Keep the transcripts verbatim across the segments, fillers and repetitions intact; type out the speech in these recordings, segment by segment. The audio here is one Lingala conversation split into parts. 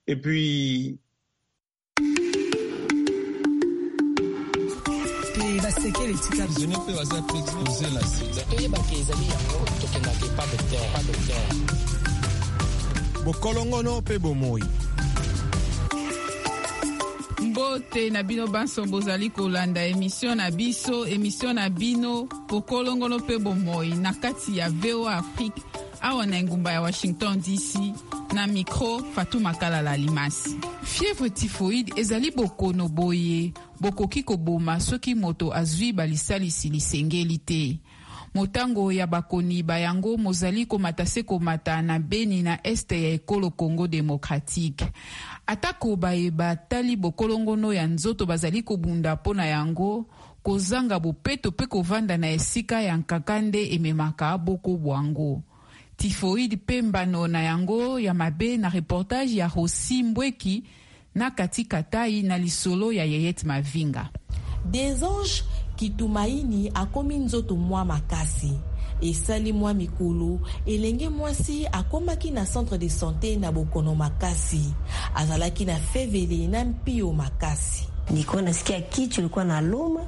Et puis bokolongono pe bomoi. Mbote na bino banso bozali kolanda émission na biso émission na bino bokolongono pe bomoi na kati ya V O A Afrique awa na ngumba ya Washington D C na micro Fatou Makalala Limasi. Fièvre typhoïde ezali bokono boye bokoki koboma soki moto azwi balisalisi lisengeli te. Motango ya bakoni bayango mozali komata se komata na Beni na este ya ekolo Congo démocratique. Atako bayeba tali bokolongono ya nzoto bazali kobunda pona yango kozanga bopeto pe kovanda na esika ya nkakande ememaka boko bwango. Typhoïde pembano na yango ya mabe na reportage ya Rosi Mbweki na katika tai na lisolo ya Yeyet Mavinga. Des anges kitumaini akomi nzoto mwa makasi. Esali mwa mikolo, elenge mwasi akomaki na centre de santé na bokono makasi. Azalaki na fevele na mpio makasi. Niko nasikia kichwa ilikuwa na loma.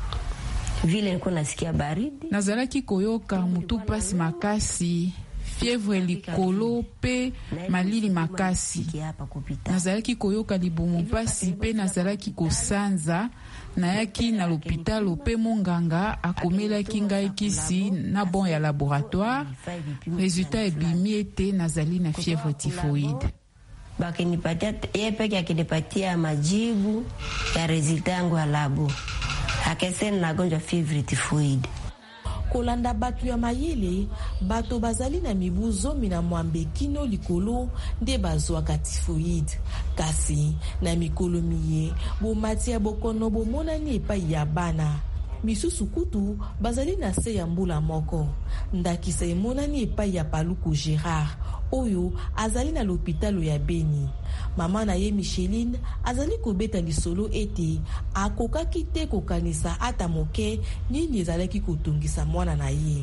Vile niko nasikia baridi. Nazalaki koyoka mutu pasi makasi. Fièvre likolo pe malili makasi. Nazalaki koyoka libumu pasi pe nazalaki kosanza. Nayaki na l'hôpital pe monganga akomelaki ngai kisi na bon ya laboratoire. Résultat ebimi ete nazali na fièvre typhoïde. Bakinipatia yepe kia kinipatia majibu ya resultat yangu ya labo. Akeseni nagonjwa fièvre typhoïde. Kolanda batu ya mayele, bato bazali na mibu zomi na mwambe kino likolo nde bazwaka typhoïde. Kasi na mikolo miye, bo matia bokono bo monani epai ya bana. Misusu kutu bazali na se ya mbula moko. Ndakisa emonani epai ya Paluku Gérard, oyo azali na l'hôpital ya Beni. Mama na ye Micheline azali kobeta lisolo ete akokaki te kokanisa ata moke nini ezalaki kotungisa mwana na ye.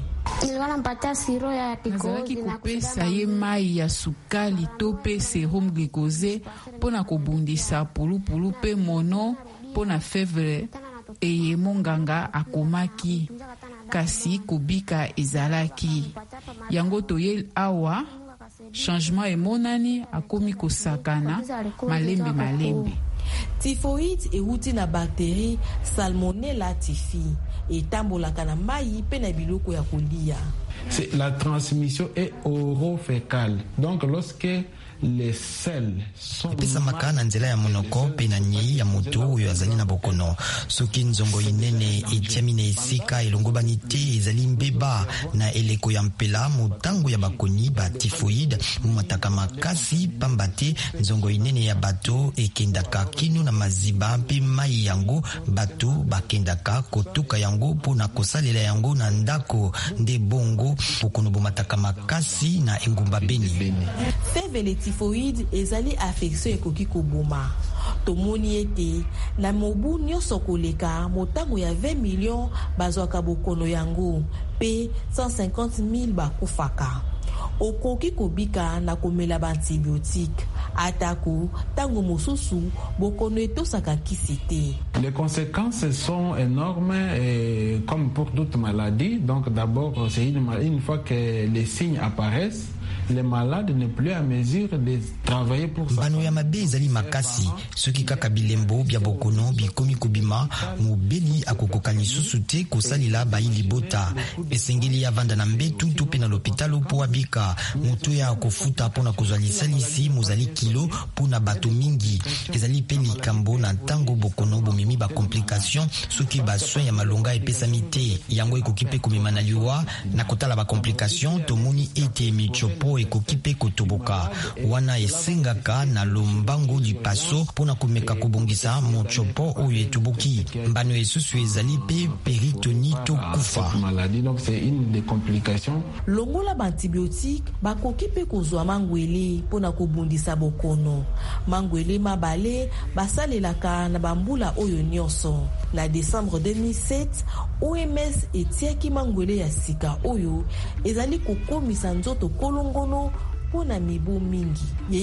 Nazalaki kopesa ye mai ya sukali to pe serum glucose pona kobundisa pulupulu pe mono pona fièvre eye monganga akomaki kasi kobika ezalaki. Yango toye awa changement emonani akomi kosakana malembe malembe. Typhoïde euti na bactérie Salmonella typhi etambolaka na mai pe na biloko ya kolia. La transmission est orofécale. Donc lorsque les selles sont epesamaka na nzela ya monoko pe na nyei ya moto oyo azali na bokono. Soki nzongo inene etiami na esika elongobani te ezali mbeba na eleko ya mpela motango ya bakoni ba typhoïde momataka makasi pamba te nzongo inene ya bato ekendaka kino na maziba mpe mai yango bato bakendaka kotuka yango mpona kosalela yango na ndako nde bongo bokono bomataka makasi na engumba Beni. Fevele typhoïde ezali affection ekoki koboma. Tomoni ete na mobu nyonso koleka motango ya vingt millions bazwaka bokono yango pe cent cinquante mille bakufaka. Okoki kobika na komela ba antibiotique atako tango mosusu bokono etosaka kisi te. Les conséquences sont énormes et comme pour toute maladie. Donc d'abord c'est une, une fois que les signes apparaissent, les malades ne plus à mesure de travailler pour ça. Bano ya mabe ezali makasi soki kaka bilembo bya bokono bikomi kobima mobeli akokoka lisusu te kosalila baili bota esengeli ya vanda na mbetu to pe na l'hôpital po abika moto ya kofuta pona kozwa lisalisi mozali kilo pona bato mingi ezali pe likambo na ntango bokono bomemi ba complication soki ba soin ya malonga epesami te yango ekoki pe komema na liwa na kotala ba complication tomoni ete michopo ekoki pe kotoboka wana esengaka na lombango lipaso pona komeka kobongisa mochopo oyo etoboki mbano esusu ezali pe péritoni to kufa. Donc c'est une des complications. Longola ba antibiotique bakoki pe kozwa mangwele pona kobundisa bokono. Mangwele mabale basalelaka na bambula oyo nyonso. Na décembre deux mille sept, O M S etiaki mangwele ya sika oyo ezali kokomisa nzoto kolongono pona mibu mingi.